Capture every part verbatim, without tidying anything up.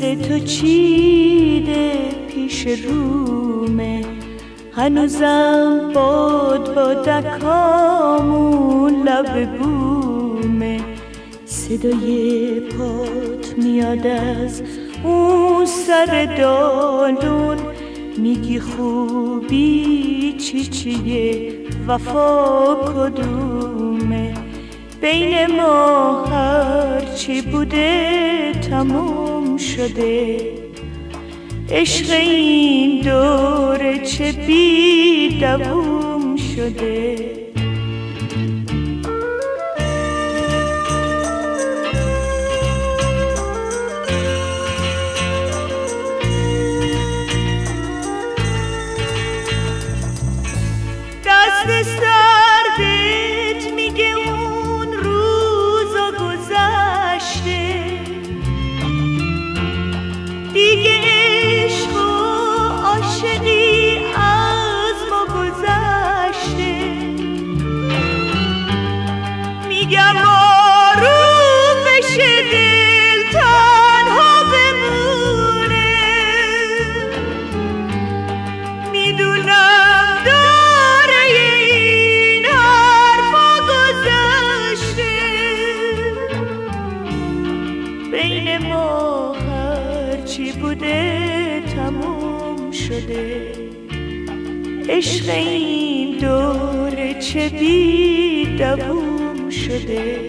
تو چیده پیش رومه، هنوزم باد با دکامون لب بومه. صدای پات میاد از اون سر دالون، میگی خوبی چی چیه وفا کدومه. بین ما هرچی بوده تموم شده، عشق این دوره چه بی دووم شده. دست سردت میگه اون روزا گذشته، دیگه عشق و عاشقی از ما گذشته. میگم آروم بشه دل تنها بمونه، میدونم داره این حرفا گذشته. بین ما هرچی بوده تموم شده، عشق این دوره چه بی دووم شده.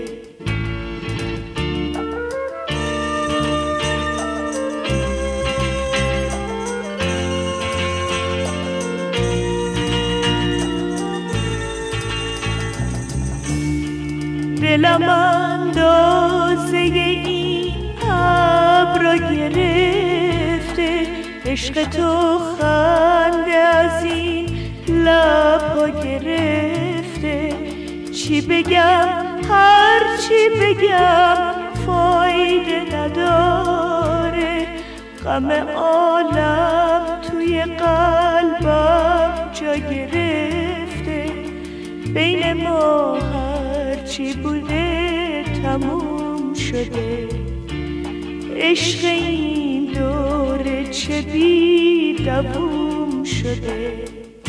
دلم اندازه این ابرا گرفته، عشق تو خنده از این لبا گرفته. چی بگم هر چی بگم فایده نداره، غم عالم توی قلبم جا گرفته. بین ما هرچی بوده تموم شده، عشق این دوره چه بی دووم شده.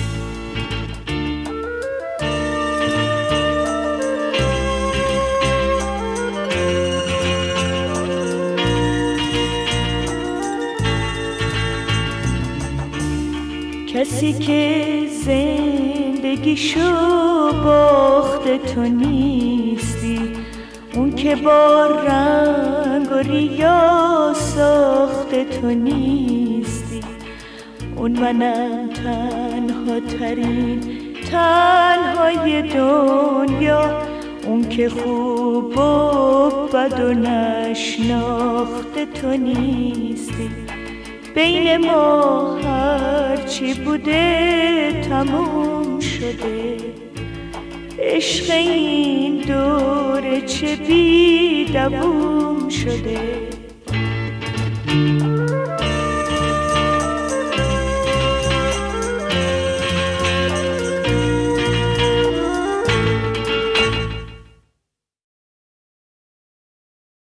کسی که زندگیشو باخته تو نیستی، اون که با رنگ و ریا ساخته تو نیستی. اون منم تنها ترین تنهای دنیا، اون که خوب و بد و نشناخته تو نیستی. بین ما هرچی بوده تموم شده، عشق این دوره چه بی دووم شده.